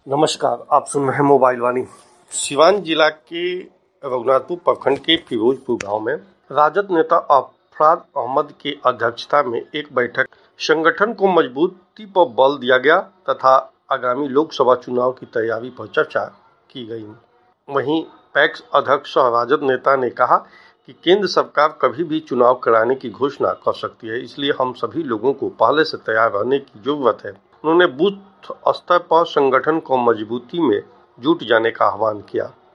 नमस्कार, आप सुन रहे हैं मोबाइल वाणी। सिवान जिला के रघुनाथपुर प्रखंड के फिरोजपुर गांव में राजद नेता अफराद अहमद की अध्यक्षता में एक बैठक संगठन को मजबूती पर बल दिया गया तथा आगामी लोकसभा चुनाव की तैयारी पर चर्चा की गई। वहीं पैक्स अध्यक्ष राजद नेता ने कहा कि केंद्र सरकार कभी भी चुनाव कराने की घोषणा कर सकती है, इसलिए हम सभी लोगों को पहले से तैयार रहने की जरूरत है। उन्होंने बूथ स्तर पर संगठन को मजबूती में जुट जाने का आह्वान किया।